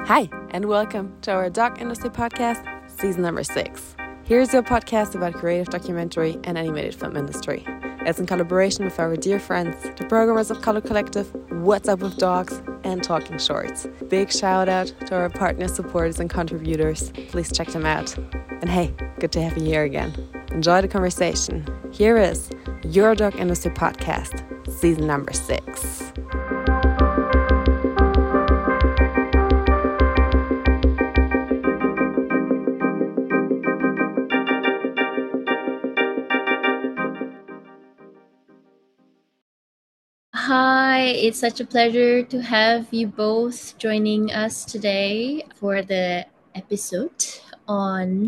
Hi, and welcome to our Doc Industry Podcast, season number 6. Here's your podcast about creative documentary and animated film industry. It's in collaboration with our dear friends, the programmers of Color Collective, What's Up with Dogs, and Talking Shorts. Big shout out to our partners, supporters, and contributors. Please check them out. And hey, good to have you here again. Enjoy the conversation. Here is your Doc Industry Podcast, season number 6. Hi, it's such a pleasure to have you both joining us today for the episode on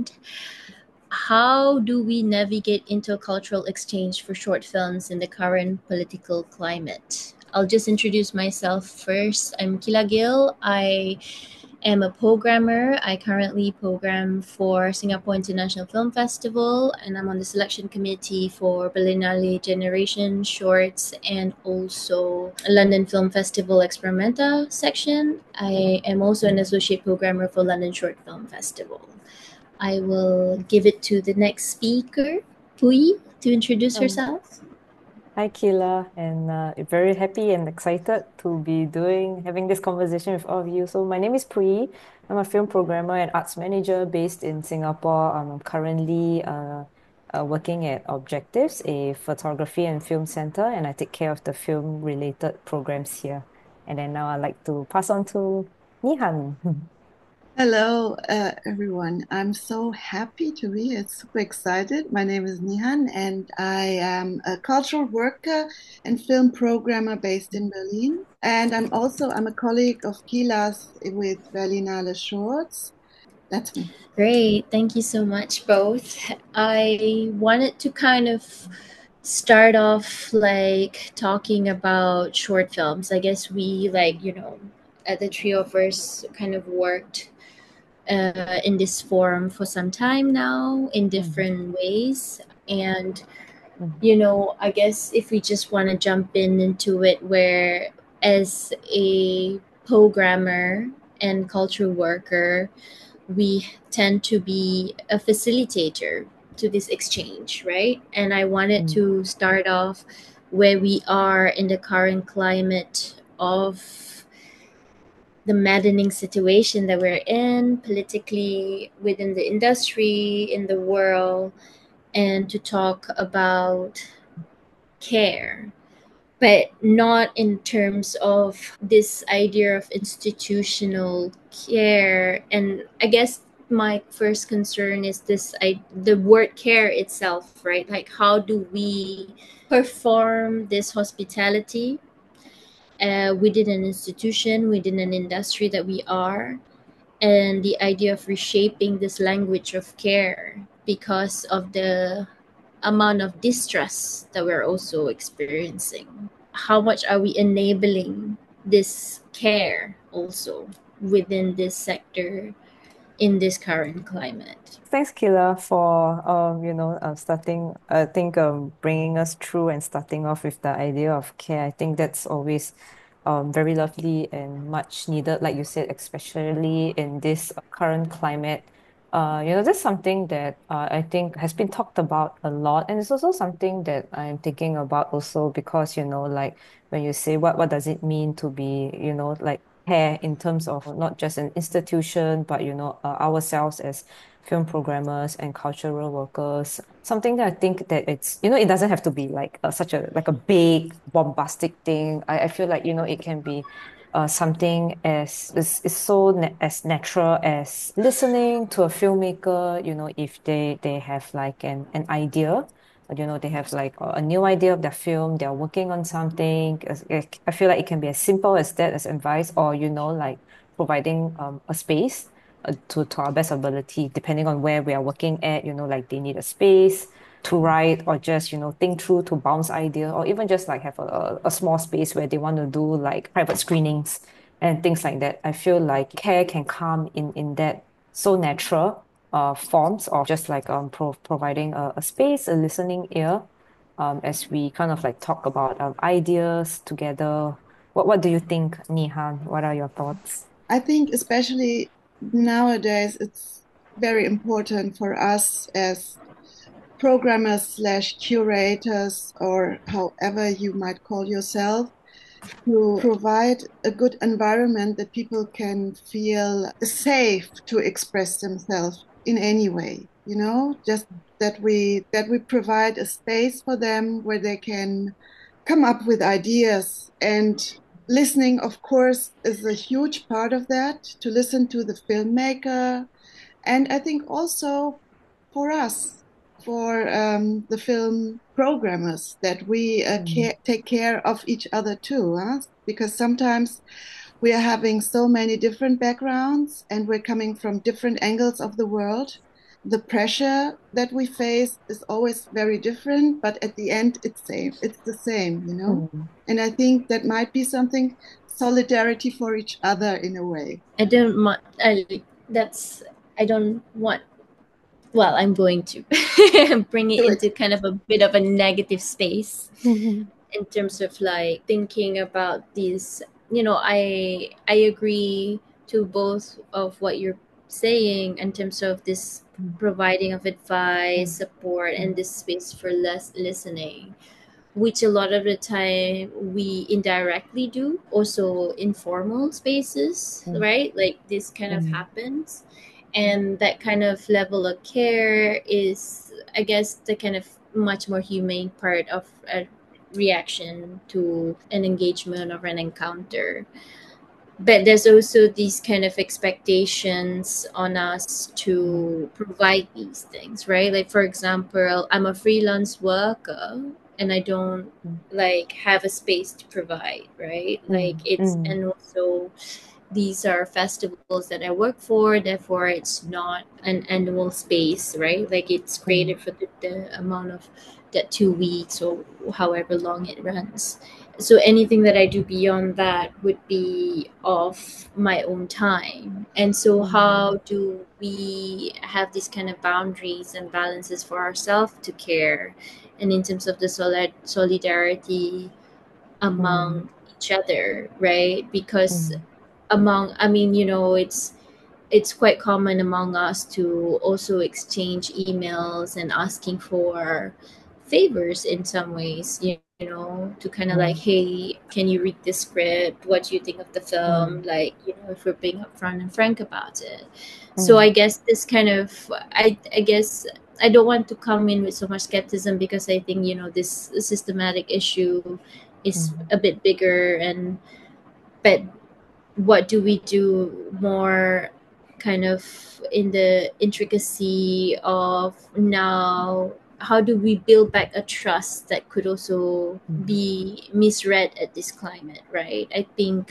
how do we navigate intercultural exchange for short films in the current political climate. I'll just introduce myself first. I'm Kila Gill. I am a programmer. I currently program for Singapore International Film Festival, and I'm on the selection committee for Berlinale Generation Shorts and also London Film Festival Experimenta section. I am also an associate programmer for London Short Film Festival. I will give it to the next speaker, Pui, to introduce herself. Hi, Keela, and very happy and excited to be having this conversation with all of you. So my name is Pui. I'm a film programmer and arts manager based in Singapore. I'm currently working at Objectives, a photography and film center, and I take care of the film-related programs here. And then now I'd like to pass on to Nihan. Hello, everyone. I'm so happy to be here. Super excited. My name is Nihan, and I am a cultural worker and film programmer based in Berlin. And I'm a colleague of Kila's with Berlinale Shorts. That's me. Great. Thank you so much, both. I wanted to kind of start off like talking about short films. I guess we at the trio of us kind of worked in this forum for some time now in different ways. And, I guess if we just want to jump into it, where as a programmer and cultural worker, we tend to be a facilitator to this exchange, right? And I wanted to start off where we are in the current climate of the maddening situation that we're in politically within the industry, in the world, and to talk about care, but not in terms of this idea of institutional care. And I guess my first concern is the word care itself, right? Like, how do we perform this hospitality within an institution, within an industry that we are, and the idea of reshaping this language of care because of the amount of distress that we're also experiencing. How much are we enabling this care also within this sector in this current climate? Thanks, Kila, for starting. I think bringing us through and starting off with the idea of care. I think that's always very lovely and much needed, like you said, especially in this current climate. That's something that I think has been talked about a lot, and it's also something that I'm thinking about also because like when you say what does it mean to be like care in terms of not just an institution, but ourselves as film programmers and cultural workers. Something that I think that it's it doesn't have to be like such a like a big bombastic thing. I feel like it can be something as is so as natural as listening to a filmmaker. If they have like an idea. They have like a new idea of their film, they're working on something. I feel like it can be as simple as that, as advice, or, like providing a space to our best ability, depending on where we are working at, like they need a space to write or just, think through to bounce idea, or even just like have a small space where they want to do like private screenings and things like that. I feel like care can come in that so natural forms of just like providing a space, a listening ear, as we kind of like talk about ideas together. What do you think, Nihan? What are your thoughts? I think especially nowadays, it's very important for us as programmers slash curators, or however you might call yourself, to provide a good environment that people can feel safe to express themselves in any way, just that we provide a space for them where they can come up with ideas. And listening, of course, is a huge part of that, to listen to the filmmaker. And I think also for us, for the film programmers, that we take care of each other too, huh? Because sometimes we are having so many different backgrounds and we're coming from different angles of the world. The pressure that we face is always very different, but at the end, it's the same. And I think that might be something, solidarity for each other in a way. I don't want. I don't want. Well, I'm going to bring it into kind of a bit of a negative space in terms of like thinking about these. I agree to both of what you're saying in terms of this providing of advice, support, and this space for less listening, which a lot of the time we indirectly do, also informal spaces, right? Like this kind of happens. And that kind of level of care is, I guess, the kind of much more humane part of a reaction to an engagement or an encounter. But there's also these kind of expectations on us to provide these things, right? Like, for example, I'm a freelance worker and I don't like have a space to provide, right? Like and also these are festivals that I work for, therefore it's not an annual space, right? Like it's created for the amount of that 2 weeks or however long it runs. So anything that I do beyond that would be of my own time. And so how do we have these kind of boundaries and balances for ourselves to care, and in terms of the solidarity among each other, right? Because it's quite common among us to also exchange emails and asking for favors in some ways, to kind of like, hey, can you read the script? What do you think of the film? Like, if we're being upfront and frank about it. So I guess this kind of, I guess I don't want to come in with so much skepticism, because I think, this systematic issue is a bit bigger. But what do we do more kind of in the intricacy of now, how do we build back a trust that could also be misread at this climate, right? I think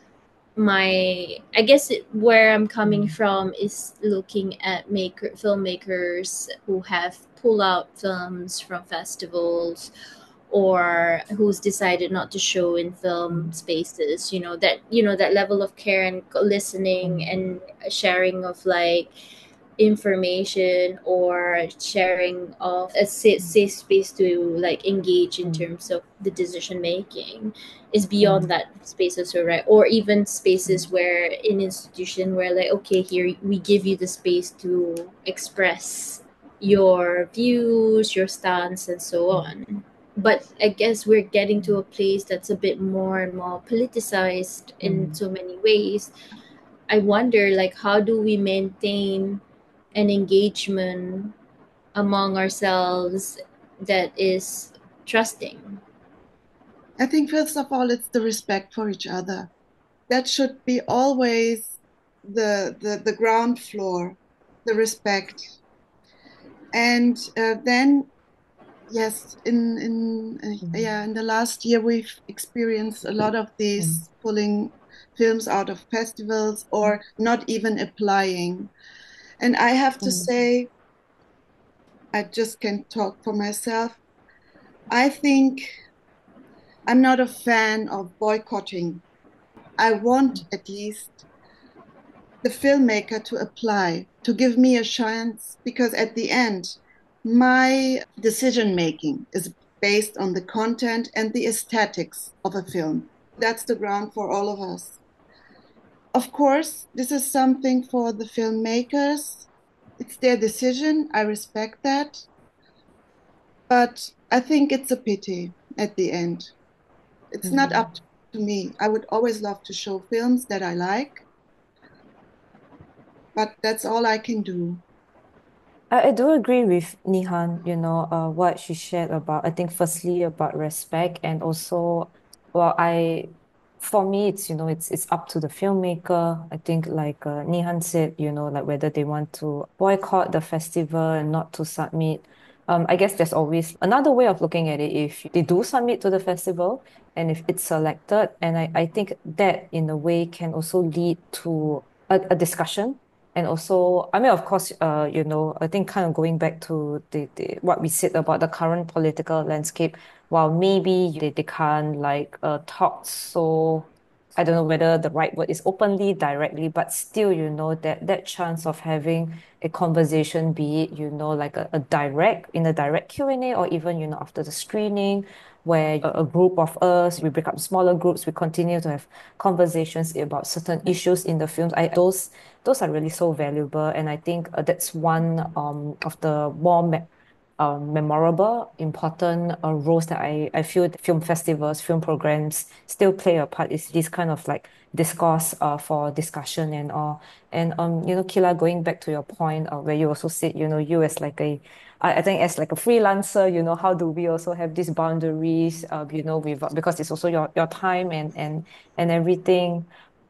where I'm coming from is looking at filmmakers who have pulled out films from festivals, or who's decided not to show in film spaces, that level of care and listening and sharing of like information, or sharing of a safe space to like engage in terms of the decision making, is beyond that space also, right? Or even spaces where in institution where like, okay, here we give you the space to express your views, your stance, and so on. But I guess we're getting to a place that's a bit more and more politicized in so many ways. I wonder, like, how do we maintain an engagement among ourselves that is trusting? I think first of all, it's the respect for each other. That should be always the ground floor, the respect. And then, yes, in the last year we've experienced a lot of these pulling films out of festivals or not even applying. And I have to say, I just can talk for myself. I think I'm not a fan of boycotting. I want at least the filmmaker to apply, to give me a chance, because at the end, my decision making is based on the content and the aesthetics of a film. That's the ground for all of us. Of course, this is something for the filmmakers. It's their decision. I respect that. But I think it's a pity at the end. It's not up to me. I would always love to show films that I like, but that's all I can do. I do agree with Nihan, what she shared about, I think firstly about respect and also, well, for me, it's up to the filmmaker. I think like Nihan said, like whether they want to boycott the festival and not to submit. I guess there's always another way of looking at it. If they do submit to the festival and if it's selected, and I think that in a way can also lead to a discussion. And also, I mean, of course, I think kind of going back to the what we said about the current political landscape, while maybe they can't like talk so, I don't know whether the right word is openly, directly, but still, that chance of having a conversation, be it, like in a direct Q&A, or even, after the screening, where a group of us, we break up smaller groups, we continue to have conversations about certain issues in the films. Those are really so valuable, and I think that's one of the more memorable, important roles that I feel that film festivals, film programs still play a part, is this kind of like discourse for discussion and all. And Kila, going back to your point where you also said, you as like I think as like a freelancer, how do we also have these boundaries, with because it's also your time and everything.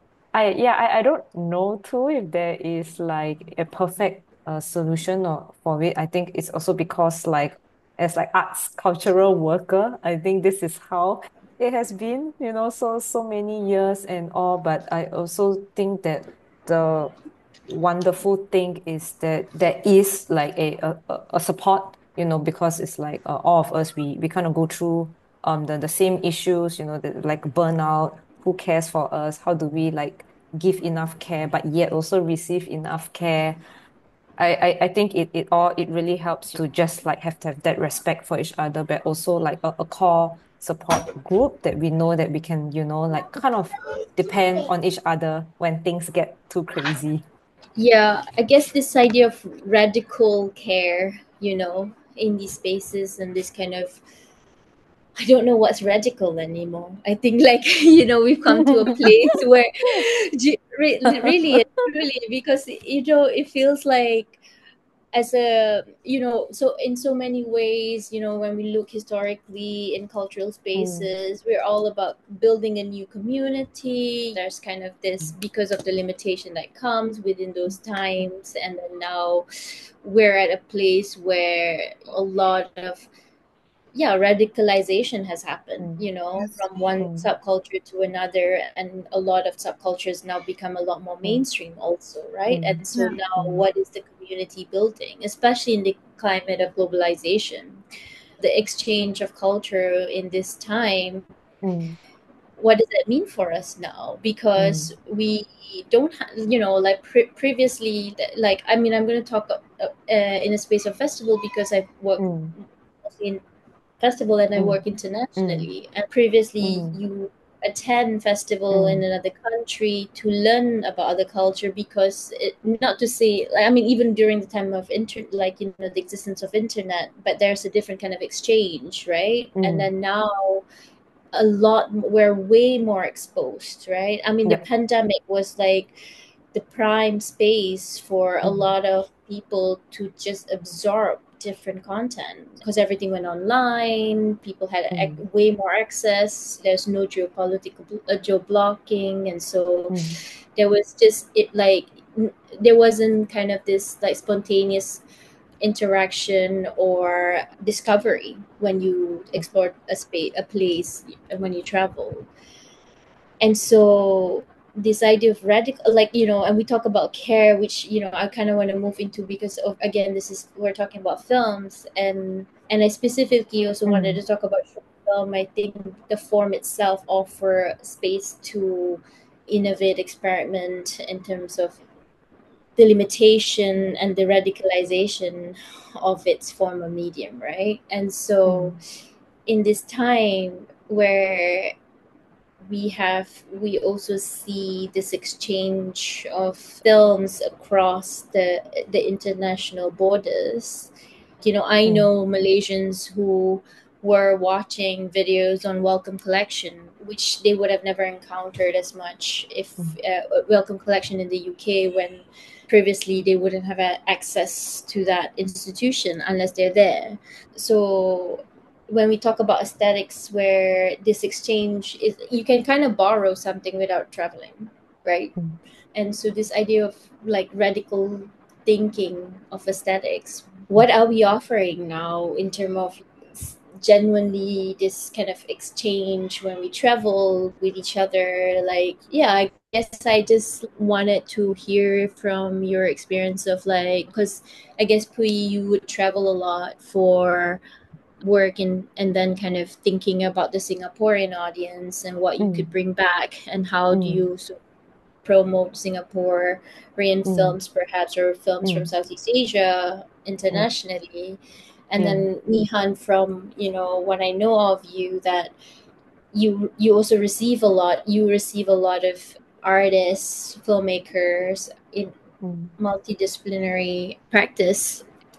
I don't know too if there is like a perfect solution or for it. I think it's also because like as like arts cultural worker, I think this is how it has been, so many years and all. But I also think that the wonderful thing is that there is like a support, because it's like all of us, we kind of go through the same issues, like burnout. Who cares for us? How do we like give enough care but yet also receive enough care? I think it really helps to just like have to have that respect for each other, but also like a core support group that we know that we can, like kind of depend on each other when things get too crazy. Yeah, I guess this idea of radical care, in these spaces and this kind of, I don't know what's radical anymore. I think like we've come to a place where really and truly, because it feels like, as a so in so many ways, when we look historically in cultural spaces, we're all about building a new community. There's kind of this, because of the limitation that comes within those times, and then now we're at a place where a lot of radicalization has happened, Yes. from one subculture to another, and a lot of subcultures now become a lot more mainstream also, right? And so Yeah. now what is the community building, especially in the climate of globalization, the exchange of culture in this time? What does that mean for us now? Because we don't like previously, like, I mean, I'm going to talk in a space of festival, because I've worked mostly in festival and I work internationally. And previously, you attend festival in another country to learn about other culture, because not to say, like, I mean, even during the time of the existence of internet, but there's a different kind of exchange, right? And then now we're way more exposed, right? I mean, the pandemic was like the prime space for a lot of people to just absorb different content, because everything went online. People had way more access. There's no geopolitical geo-blocking, and so there was just there wasn't kind of this like spontaneous interaction or discovery when you explore a place, when you travel. And so this idea of radical, like, and we talk about care, which I kind of want to move into, because of, again, we're talking about films, and I specifically also wanted to talk about short film. I think the form itself offer space to innovate, experiment in terms of the limitation and the radicalization of its form of medium, right? And so in this time where we also see this exchange of films across the international borders. I Mm, know Malaysians who were watching videos on Welcome Collection, which they would have never encountered as much if mm, Welcome Collection in the UK, when previously they wouldn't have access to that institution unless they're there. So when we talk about aesthetics, where this exchange is, you can kind of borrow something without traveling, right? mm, And so this idea of like radical thinking of aesthetics, what are we offering now in terms of genuinely this kind of exchange when we travel with each other? Like, yeah, I guess I just wanted to hear from your experience of like, because I guess Pui, you would travel a lot for work, and then kind of thinking about the Singaporean audience and what you could mm, bring back, and how do mm, you promote Singaporean mm, films, perhaps, or films from mm, Southeast Asia mm, internationally. And yeah. then Nihan, from what I know of you, that you also receive a lot of artists, filmmakers in Mm, multidisciplinary practice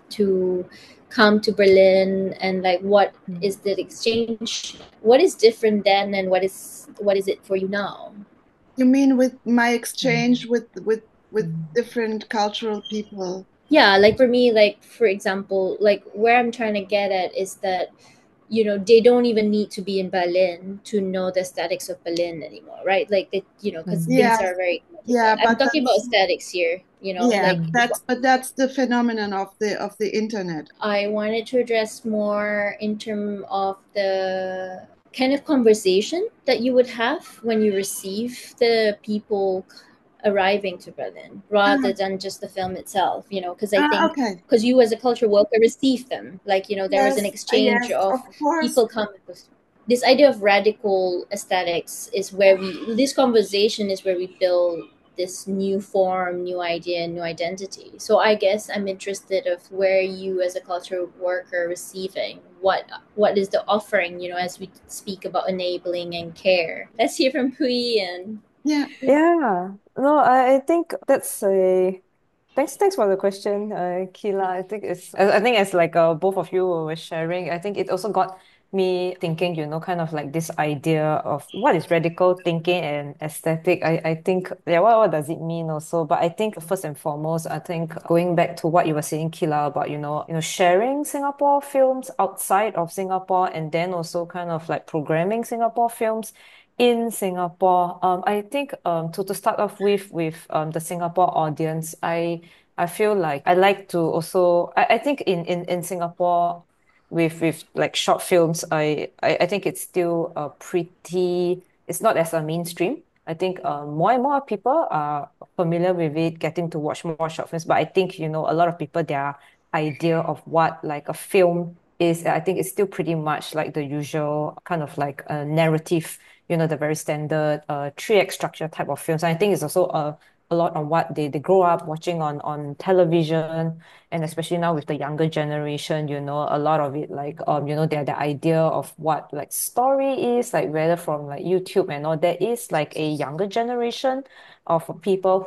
to come to Berlin. And like, what mm. is the exchange, what is different then, and what is it for you now? You mean with my Mm, exchange with mm, different cultural people? Yeah, like for me, like for example, like where I'm trying to get at is that they don't even need to be in Berlin to know the aesthetics of Berlin anymore, right? Like they, because mm, things Yes, are very commodified. yeah, I'm but talking about that's aesthetics here, yeah, like that's the phenomenon of the internet. I wanted to address more in terms of the kind of conversation that you would have when you receive the people arriving to Berlin, rather Ah, than just the film itself. Because I think, okay. because you as a culture worker receive them, like there was an Yes, exchange yes, of of course. people coming. This idea of radical aesthetics is where this conversation is where we build this new form, new idea, new identity. So I guess I'm interested of where you as a cultural worker receiving what is the offering, as we speak about enabling and care. Let's hear from Pui. And Yeah, yeah. No, I think that's a thanks for the question, Keela. I think I think as like both of you were sharing, I think it also got me thinking, kind of like this idea of what is radical thinking and aesthetic. I think, yeah, what does it mean also? But I think first and foremost, I think going back to what you were saying, Keela, about, sharing Singapore films outside of Singapore, and then also kind of like programming Singapore films in Singapore. I think to start off with the Singapore audience, I feel like I like to also I think in Singapore with like short films, I think it's still a pretty, it's not as a mainstream. I think more and more people are familiar with it, getting to watch more short films. But I think, a lot of people, their idea of what like a film is, I think it's still pretty much like the usual kind of like a narrative, the very standard three-act structure type of films. And I think it's also a lot on what they grow up watching on television, and especially now with the younger generation, a lot of it like the idea of what like story is, like whether from like YouTube and all, there is like a younger generation of people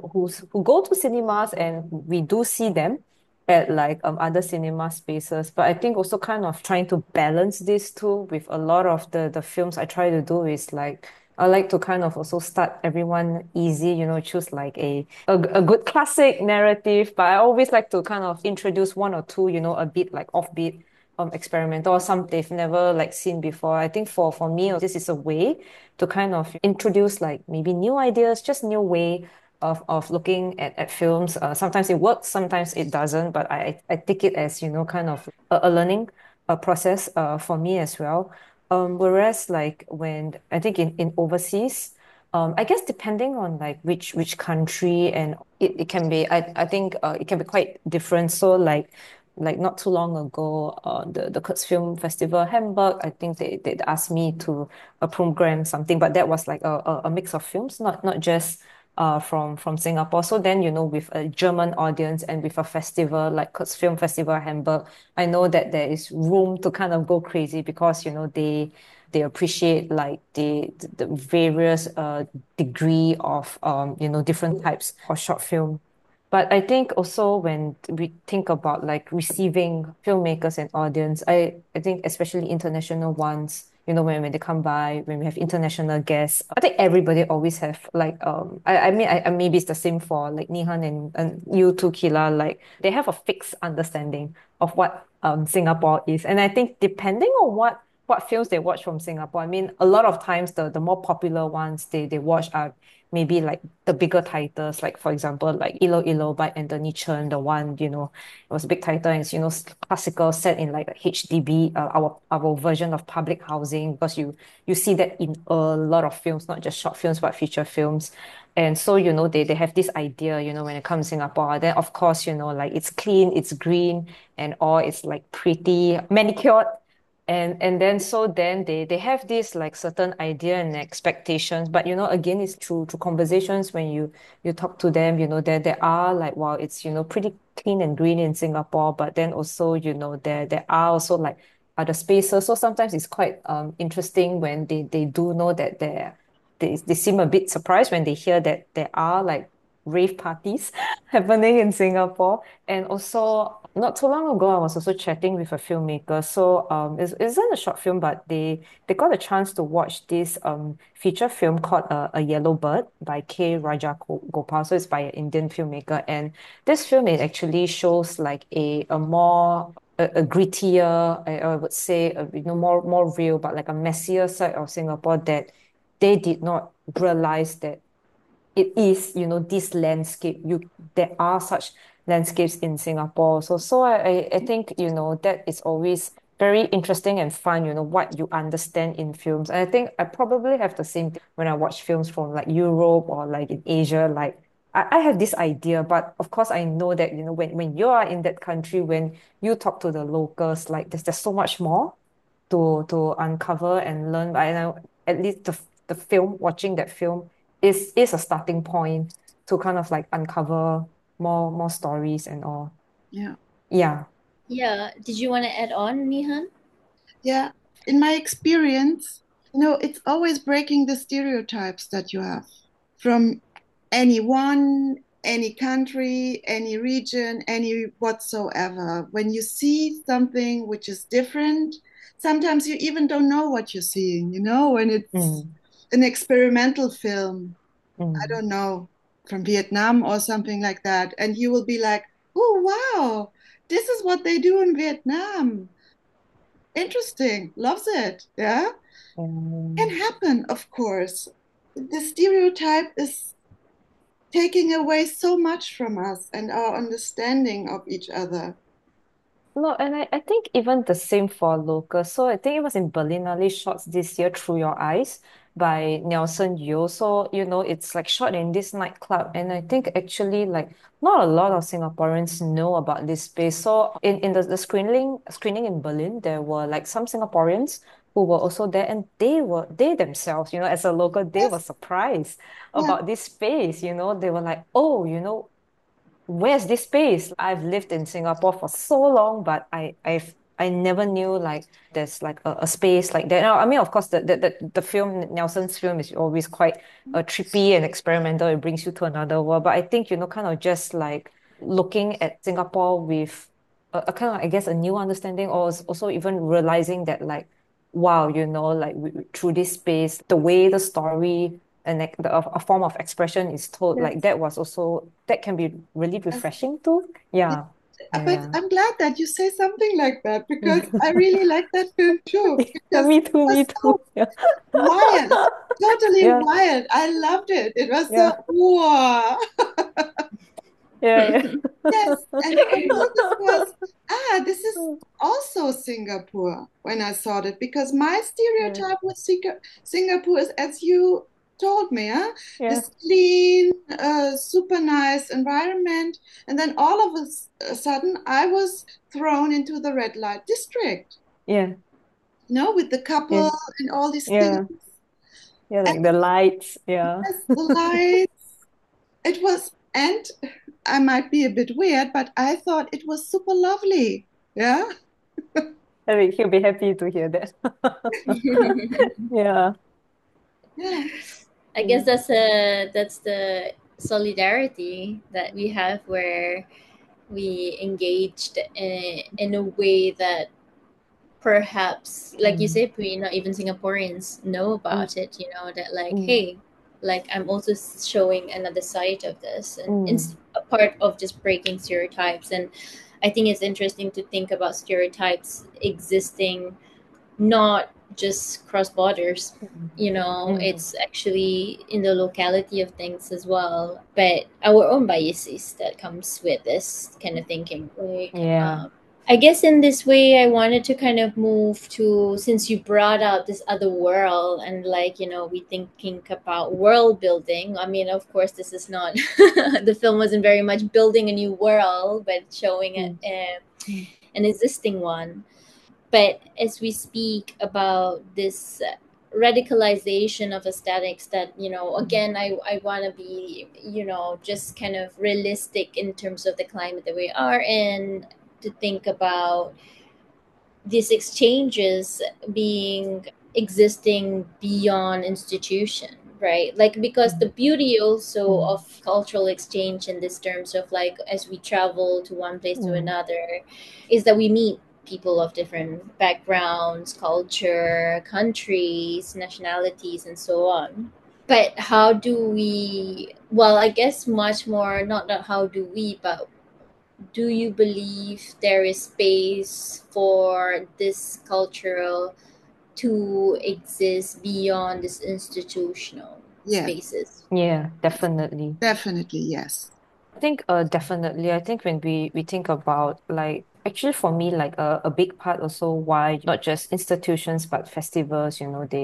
who go to cinemas, and we do see them at like other cinema spaces. But I think also kind of trying to balance this too with a lot of the films I try to do is like I like to kind of also start everyone easy, choose like a good classic narrative. But I always like to kind of introduce one or two, a bit like offbeat, experimental, or some they've never like seen before. I think for me, this is a way to kind of introduce like maybe new ideas, just new way of looking at films. Sometimes it works, sometimes it doesn't, but I take it as, kind of a learning process for me as well. Whereas like when I think in overseas, I guess depending on like which country, and it can be, I think it can be quite different. So like not too long ago, the Kurzfilm Festival Hamburg, I think they asked me to program something, but that was like a mix of films, not just from Singapore. So then, with a German audience and with a festival like Kurzfilm Festival Hamburg, I know that there is room to kind of go crazy because, they they appreciate like the various degree of different types of short film. But I think also when we think about like receiving filmmakers and audience, I think especially international ones, when they come by, when we have international guests, I think everybody always have like I mean I maybe it's the same for like Nihan and you too, Kila, like they have a fixed understanding of what Singapore is. And I think depending on what films they watch from Singapore, I mean a lot of times the more popular ones they watch are maybe like the bigger titles, like for example, like Ilo Ilo by Anthony Chen, the one, it was a big title and it's, classical set in like a HDB, our version of public housing, because you see that in a lot of films, not just short films, but feature films. And so, they have this idea, when it comes to Singapore, then of course, like it's clean, it's green and all, it's like pretty manicured, and then so then they have this like certain idea and expectations, but again it's through conversations when you talk to them, there are like, wow, it's pretty clean and green in Singapore, but then also there are also like other spaces. So sometimes it's quite interesting when they do know that they seem a bit surprised when they hear that there are like rave parties happening in Singapore. And also, not too long ago, I was also chatting with a filmmaker. So it's not a short film, but they got a chance to watch this feature film called A Yellow Bird by K. Raja Gopal. So it's by an Indian filmmaker. And this film, it actually shows like a more a grittier, I would say, more real, but like a messier side of Singapore that they did not realize that it is, this landscape. There are such landscapes in Singapore. So I think, that is always very interesting and fun, what you understand in films. And I think I probably have the same thing when I watch films from like Europe or like in Asia. Like I have this idea, but of course I know that, when you are in that country, when you talk to the locals, like there's so much more to uncover and learn. But I know at least the film, watching that film is a starting point to kind of like uncover more stories and all. Yeah. Yeah. Yeah. Did you want to add on, Nihan? Yeah. In my experience, it's always breaking the stereotypes that you have from anyone, any country, any region, any whatsoever. When you see something which is different, sometimes you even don't know what you're seeing, when it's Mm, an experimental film, I mm. don't know, from Vietnam or something like that. And you will be like, oh, wow, this is what they do in Vietnam. Interesting, loves it. Yeah, can Um, happen, of course. The stereotype is taking away so much from us and our understanding of each other. No, and I think even the same for locals. So I think it was in Berlinale shorts this year, Through Your Eyes by Nelson Yeo. So, it's like shot in this nightclub. And I think actually like not a lot of Singaporeans know about this space. So in the screening in Berlin, there were like some Singaporeans who were also there, and they themselves, as a local, they were Yes, surprised yeah, about this space. They were like, oh, where's this space? I've lived in Singapore for so long, but I never knew like there's like a space like that. Now, I mean, of course, the film, Nelson's film, is always quite trippy and experimental. It brings you to another world. But I think, kind of just like looking at Singapore with a kind of, I guess, a new understanding, or also even realizing that like, wow, like through this space, the way the story and a form of expression is told, like yes, that was also, that can be really yes. refreshing too. Yeah. Yeah. Yeah, But yeah. I'm glad that you say something like that because I really like that film too Yeah, because me it too, was me so too. Yeah. wild, totally Yeah, wild. I loved it. It was so yeah, wow. yeah, Yes, and for me this was this is also Singapore when I saw it because my yeah, stereotype with Singapore is as you told me, yeah, this clean, super nice environment, and then all of a sudden I was thrown into the red light district, yeah, with the couple yeah, and all these things, yeah, yeah, and like the lights. Yeah. the lights. It was, and I might be a bit weird, but I thought it was super lovely. Yeah. I mean, he'll be happy to hear that. Yeah. Yeah. I guess that's the solidarity that we have, where we engaged in a way that perhaps, like you Mm, say, Pri, not even Singaporeans know mm, about it, that like, mm, hey, like I'm also showing another side of this, and mm, it's a part of just breaking stereotypes. And I think it's interesting to think about stereotypes existing not just cross borders. mm, mm. It's actually in the locality of things as well, but our own biases that comes with this kind of thinking, like, Yeah. I guess in this way I wanted to kind of move to, since you brought out this other world, and like, we thinking about world building. I mean, of course, this is not the film wasn't very much building a new world, but showing Mm, mm, an existing one. But as we speak about this radicalization of aesthetics, that, mm, again, I want to be, just kind of realistic in terms of the climate that we are in, to think about these exchanges being existing beyond institution, right? Like, because the mm, beauty also mm, of cultural exchange in this terms of, like, as we travel to one place to mm. another, is that we meet people of different backgrounds, culture, countries, nationalities, and so on. But how do we, well, I guess much more, not how do we, but do you believe there is space for this cultural to exist beyond this institutional Yes, spaces? Yeah, definitely. definitely, yes. I think definitely. I think when we think about like actually for me like a big part also why not just institutions but festivals,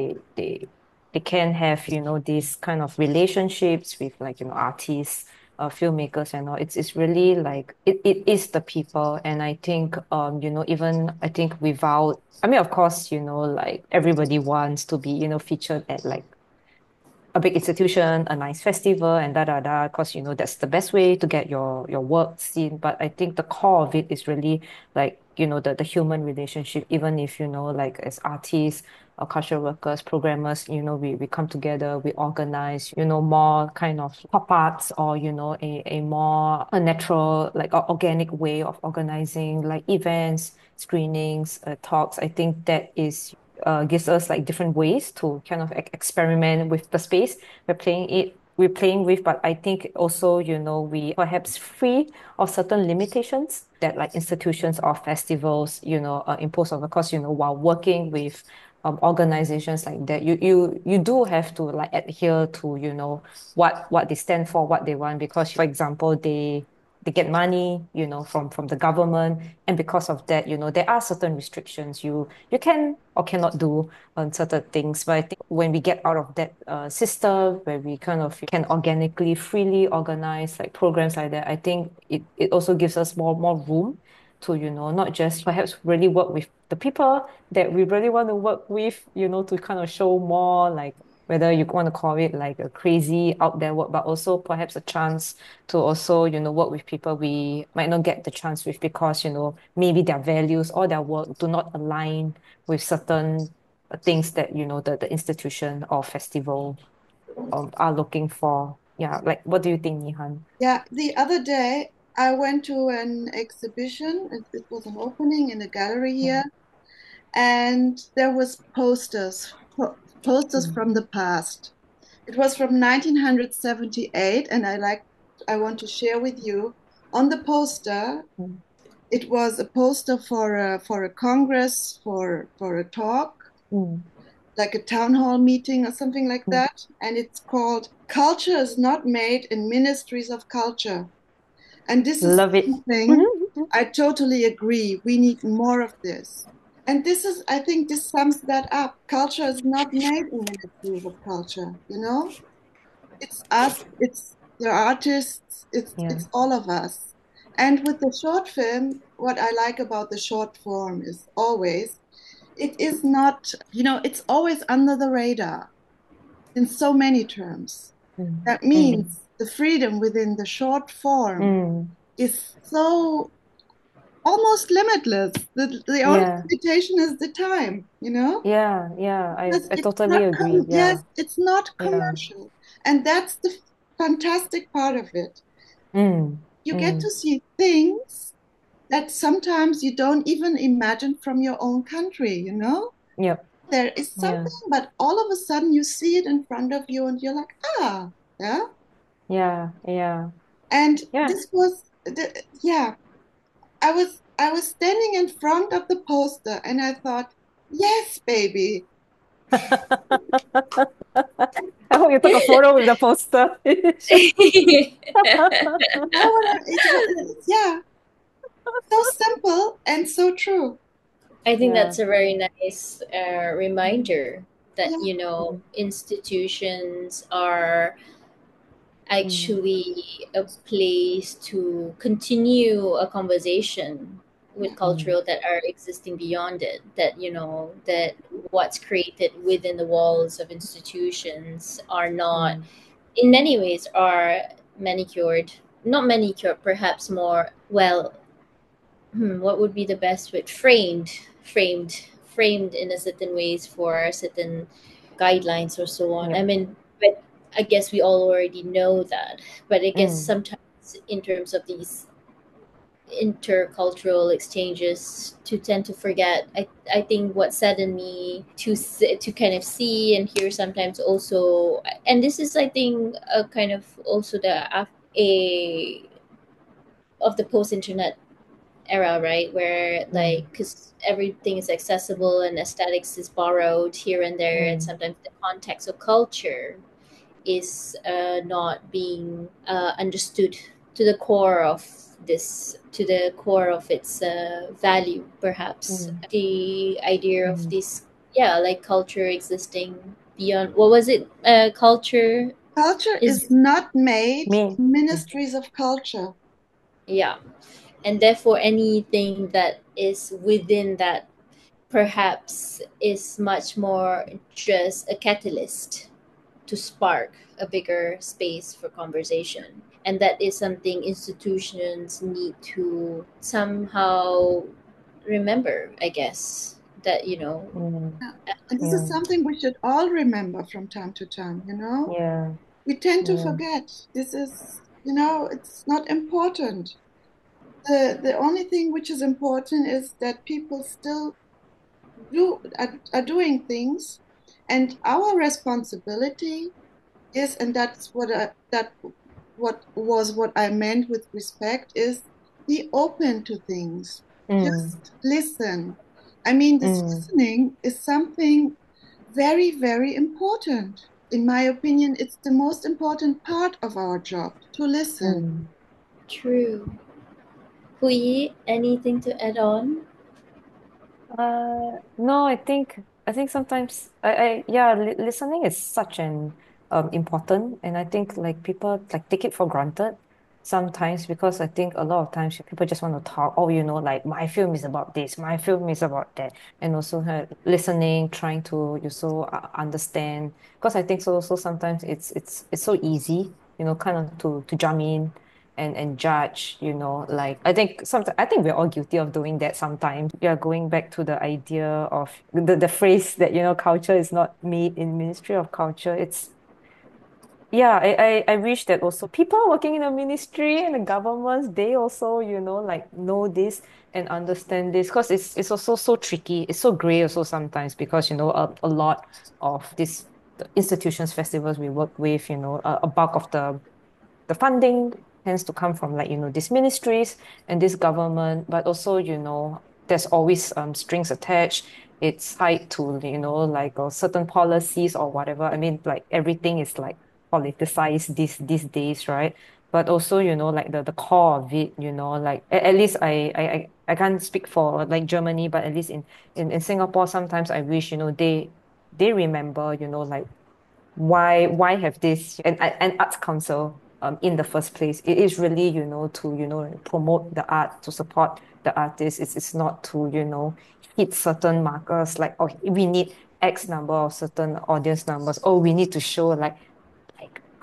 they can have, these kind of relationships with like, artists, filmmakers and all. It's really like it is the people. And I think even I think without I mean of course, like everybody wants to be, featured at like a big institution, a nice festival, and da da da. Because that's the best way to get your work seen. But I think the core of it is really like the human relationship. Even if like as artists or cultural workers, programmers, we come together, we organize, more kind of pop-ups or a more a natural like organic way of organizing like events, screenings, talks. I think that is gives us like different ways to kind of experiment with the space we're playing with. But I think also, we perhaps free of certain limitations that like institutions or festivals, impose on, of course, while working with organizations like that, you do have to like adhere to, what they stand for, what they want, because for example, they get money, from the government. And because of that, there are certain restrictions you can or cannot do on certain things. But I think when we get out of that system where we kind of can organically, freely organize like programs like that, I think it also gives us more room to, not just perhaps really work with the people that we really want to work with, to kind of show more like whether you want to call it like a crazy out there work, but also perhaps a chance to also, work with people we might not get the chance with because, maybe their values or their work do not align with certain things that, the institution or festival are looking for. Yeah, like what do you think, Nihan? Yeah, the other day I went to an exhibition. It was an opening in a gallery here, Mm, and there was posters mm, from the past. It was from 1978, and I want to share with you. On the poster, mm, it was a poster for a congress, for a talk, mm, like a town hall meeting or something like mm. that. And it's called "Culture is Not Made in Ministries of Culture." And this is Love it. something I totally agree. We need more of this. And I think this sums that up. Culture is not made in ministries of culture, you know? It's us, it's the artists, Yeah. it's all of us. And with the short film, what I like about the short form is always, it is not, it's always under the radar in so many terms. Mm, That mm, means the freedom within the short form mm, is so almost limitless. The only Yeah. limitation is the time, you know? Yeah. Yeah. Because I it's totally not agree. yes, Yeah. it's not Yeah. commercial. And that's the fantastic part of it. Mm. You get to Mm. see things that sometimes you don't even imagine from your own country, you know? Yep. There is Yeah. something, but all of a sudden you see it in front of you and you're like, ah, yeah. Yeah. Yeah. And Yeah. this was yeah, I was standing in front of the poster and I thought, yes, baby. I hope you took a photo with the poster. You know what yeah, so simple and so true. I think Yeah. that's a very nice reminder that, Yeah, Mm. institutions are Mm. actually a place to continue a conversation with yeah, Mm. cultural that are existing beyond it, that that what's created within the walls of institutions are not, Mm. in many ways, are manicured, not manicured, perhaps more, well, what would be the best word, framed in a certain ways for certain guidelines or so on. I Yep. mean, but I guess we all already know that. But I guess Mm. sometimes in terms of these intercultural exchanges, to tend to forget. I think what saddened me to kind of see and hear sometimes also, and this is, I think, a kind of also a of the post internet era, right? Where, Mm. like, because everything is accessible and aesthetics is borrowed here and there, and Mm. sometimes the context of culture is not being understood to the core of to the core of its value, perhaps. Mm. The idea of Mm. this, yeah, like culture existing beyond, what was it? Culture culture is is, not made, Me. Mm. ministries of culture. yeah, and therefore anything that is within that perhaps is much more just a catalyst to spark a bigger space for conversation. And that is something institutions need to somehow remember, I guess. That, Mm. Yeah. And this is Yeah. something we should all remember from time to time, you know? Yeah. We tend to Yeah. forget. This is, it's not important. The only thing which is important is that people still are doing things, and our responsibility is, and that's what I meant with respect, is be open to things. Mm. Just listen. I mean, this Mm. listening is something very, very important. In my opinion, it's the most important part of our job, to listen. Mm. true. Hui, anything to add on? No, I think sometimes yeah, listening is such an important, and I think like people like take it for granted sometimes, because I think a lot of times people just want to talk, oh, like my film is about this, my film is about that, and also listening, trying to also understand, because I think so sometimes it's so easy, kind of to jump in and judge, like I think we're all guilty of doing that sometimes. We are going back to the idea of the phrase that, culture is not made in Ministry of Culture. It's yeah, I wish that also people working in the ministry and the governments, they also, like know this and understand this, because it's also so tricky. It's so gray also sometimes, because, a lot of these the institutions, festivals we work with, a bulk of the funding tends to come from, like, these ministries and this government, but also, there's always strings attached. It's tied to, like certain policies or whatever. I mean, like everything is like politicized these days, right? But also, like the core of it, like at least I can't speak for like Germany, but at least in Singapore, sometimes I wish, they remember, like why have this an arts council in the first place. It is really, to, promote the art, to support the artists. It's not to, hit certain markers, like, oh, we need X number of certain audience numbers, oh, we need to show like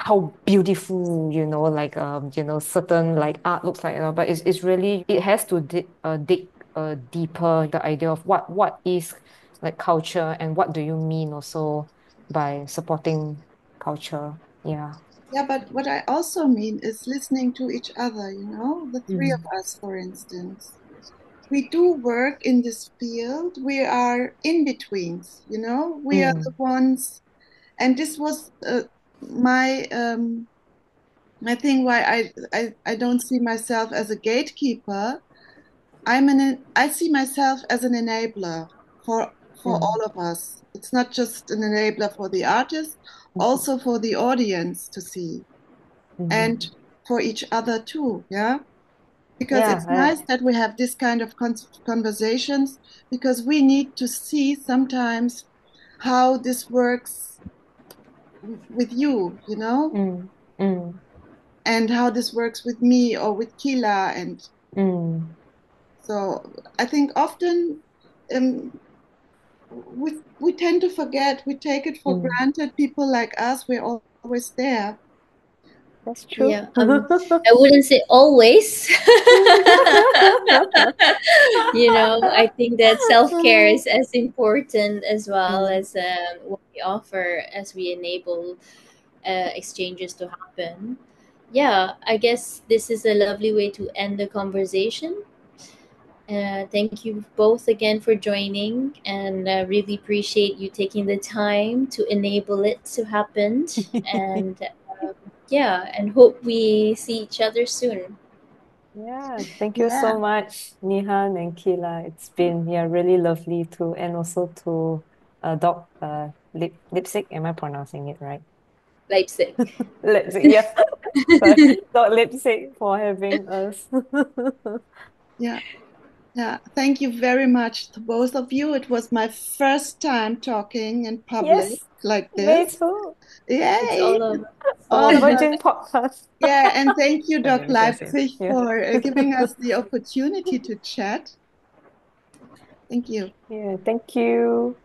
how beautiful, like certain like art looks like, but it's really it has to dig deeper the idea of what is like culture and what do you mean also by supporting culture. Yeah. Yeah, but what I also mean is listening to each other, the three of Mm. us, for instance. We do work in this field. We are in betweens, we are the Mm. ones. And this was my my thing why I don't see myself as a gatekeeper. I see myself as an enabler for Mm. all of us. It's not just an enabler for the artist, also for the audience to see, and Mm. for each other too. Yeah, because Yeah, it's nice that we have this kind of conversations, because we need to see sometimes how this works with you, mm. Mm. and how this works with me or with Kila. And Mm. so I think often um, we tend to forget, we take it for Mm. granted. People like us, we're always there. That's true. Yeah, I wouldn't say always. I think that self-care is as important as well Mm. as what we offer as we enable exchanges to happen. Yeah, I guess this is a lovely way to end the conversation. Thank you both again for joining, and really appreciate you taking the time to enable it to happen. And yeah, and hope we see each other soon. Yeah, thank you Yeah, so much, Nihan and Kila. It's been really lovely to, and also to Doc Lipstick. Am I pronouncing it right? Leipzig. Lipstick, yeah. Sorry, Doc Lipstick for having us. yeah. Yeah, thank you very much to both of you. It was my first time talking in public Yes, like me this. too. It's Yay! all of Our Awesome. Virgin podcast. Yeah, and thank you, Sorry, Doc let me just say. Leipzig, Yeah. for giving us the opportunity to chat. Thank you. Yeah, thank you.